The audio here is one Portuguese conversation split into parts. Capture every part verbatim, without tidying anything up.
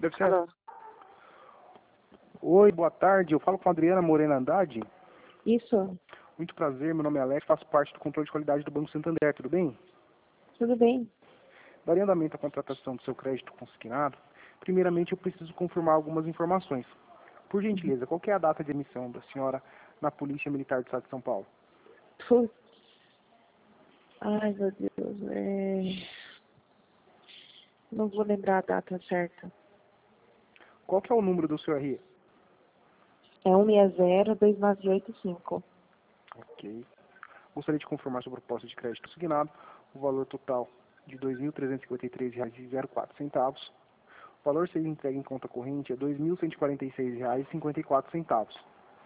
Deve ser. Alô? Oi, boa tarde. Eu falo com a Adriana Morena Andrade. Isso, Muito prazer, meu nome é Alex, faço parte do controle de qualidade do Banco Santander, tudo bem? tudo bem? Daria andamento à contratação do seu crédito consignado. Primeiramente, eu preciso confirmar algumas informações. Por gentileza, qual que é a data de emissão da senhora na Polícia Militar do Estado de São Paulo? Putz. Ai, meu Deus. É... Não vou lembrar a data certa. Qual que é o número do seu R I? É um seis zero dois nove oito cinco. Ok. Gostaria de confirmar sua proposta de crédito consignado. O valor total de dois mil trezentos e cinquenta e três reais e quatro centavos. O valor a ser entregue em conta corrente é dois mil cento e quarenta e seis reais e cinquenta e quatro centavos.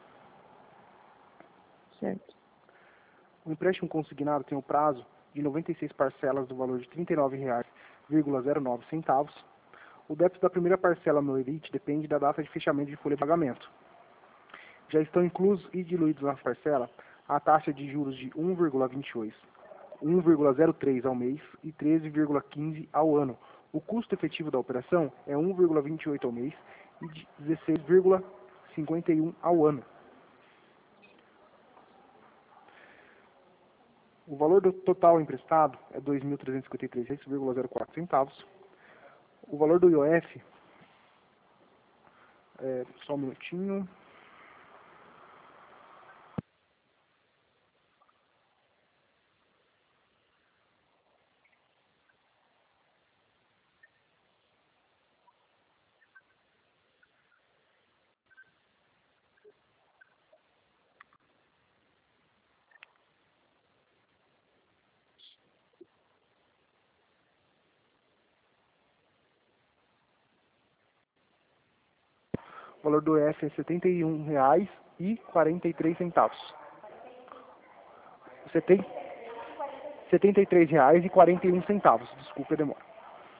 Certo. O empréstimo consignado tem o prazo de noventa e seis parcelas do valor de trinta e nove reais e zero nove centavos. O débito da primeira parcela no Elite depende da data de fechamento de folha de pagamento. Já estão inclusos e diluídos na parcela a taxa de juros de um vírgula vinte e oito, um vírgula zero três ao mês e treze vírgula quinze ao ano. O custo efetivo da operação é um vírgula vinte e oito ao mês e dezesseis vírgula cinquenta e um ao ano. O valor do total emprestado é dois mil trezentos e cinquenta e três reais e zero quatro centavos. O valor do I O F é, só um minutinho. O valor do I O F é setenta e um reais e quarenta e três centavos. setenta e três reais e quarenta e um centavos. Desculpe a demora.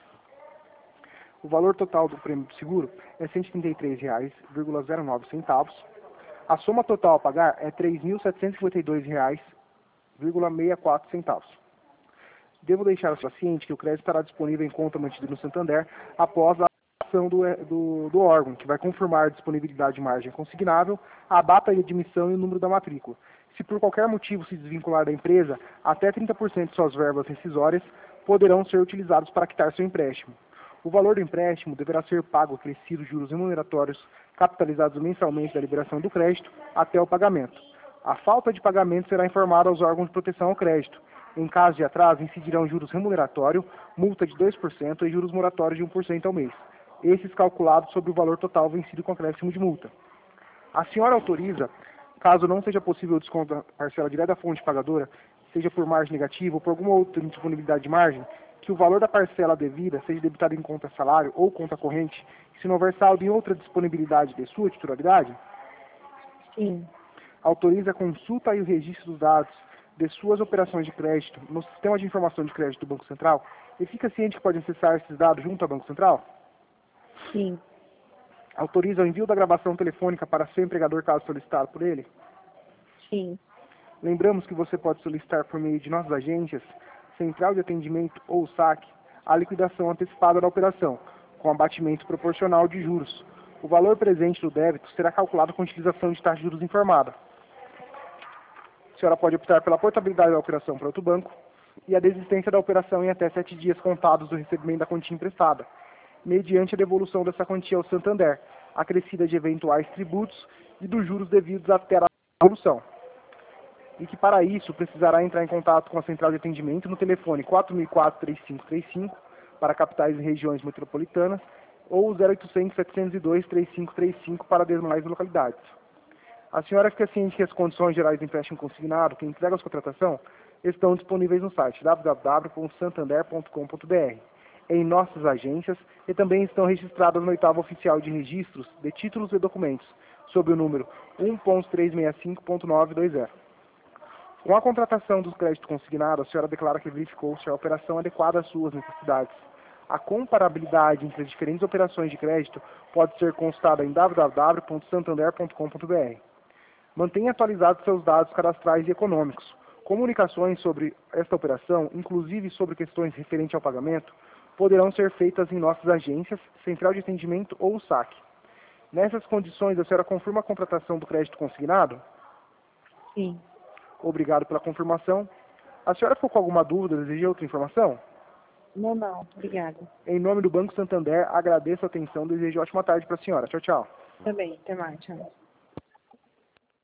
O valor total do prêmio do seguro é cento e trinta e três reais e zero nove centavos. A soma total a pagar é três mil setecentos e cinquenta e dois reais e sessenta e quatro centavos. Devo deixar o paciente que o crédito estará disponível em conta mantida no Santander após a ação do, do, do órgão, que vai confirmar a disponibilidade de margem consignável, a data de admissão e o número da matrícula. Se por qualquer motivo se desvincular da empresa, até trinta por cento de suas verbas rescisórias poderão ser utilizados para quitar seu empréstimo. O valor do empréstimo deverá ser pago acrescido juros remuneratórios capitalizados mensalmente da liberação do crédito até o pagamento. A falta de pagamento será informada aos órgãos de proteção ao crédito. Em caso de atraso, incidirão juros remuneratório, multa de dois por cento e juros moratórios de um por cento ao mês. Esses calculados sobre o valor total vencido com acréscimo de multa. A senhora autoriza, caso não seja possível o desconto da parcela direta da fonte pagadora, seja por margem negativa ou por alguma outra indisponibilidade de margem, que o valor da parcela devida seja debitado em conta salário ou conta corrente, se não houver saldo em outra disponibilidade de sua titularidade? Sim. Autoriza a consulta e o registro dos dados de suas operações de crédito no Sistema de Informação de Crédito do Banco Central e fica ciente que pode acessar esses dados junto ao Banco Central? Sim. Autoriza o envio da gravação telefônica para seu empregador caso solicitado por ele? Sim. Lembramos que você pode solicitar por meio de nossas agências, central de atendimento ou saque, a liquidação antecipada da operação, com abatimento proporcional de juros. O valor presente do débito será calculado com utilização de taxa de juros informada. A senhora pode optar pela portabilidade da operação para outro banco e a desistência da operação em até sete dias contados do recebimento da quantia emprestada, mediante a devolução dessa quantia ao Santander, acrescida de eventuais tributos e dos juros devidos até a devolução. E que para isso precisará entrar em contato com a central de atendimento no telefone quatro mil e quatro, três cinco três cinco para capitais e regiões metropolitanas ou zero oitocentos, setecentos e dois, três cinco três cinco para demais localidades. A senhora fica ciente que as condições gerais do empréstimo consignado que entrega a contratação estão disponíveis no site w w w ponto santander ponto com ponto b r, em nossas agências e também estão registradas no oitavo oficial de registros de títulos e documentos, sob o número um ponto trezentos e sessenta e cinco ponto novecentos e vinte. Com a contratação do crédito consignado, a senhora declara que verificou se a operação é adequada às suas necessidades. A comparabilidade entre as diferentes operações de crédito pode ser constada em w w w ponto santander ponto com ponto b r. Mantenha atualizados seus dados cadastrais e econômicos. Comunicações sobre esta operação, inclusive sobre questões referentes ao pagamento, poderão ser feitas em nossas agências, central de atendimento ou saque. Nessas condições, a senhora confirma a contratação do crédito consignado? Sim. Obrigado pela confirmação. A senhora ficou com alguma dúvida, deseja outra informação? Não, não. Obrigada. Em nome do Banco Santander, agradeço a atenção, desejo ótima tarde para a senhora. Tchau, tchau. Também. Até mais. Tchau.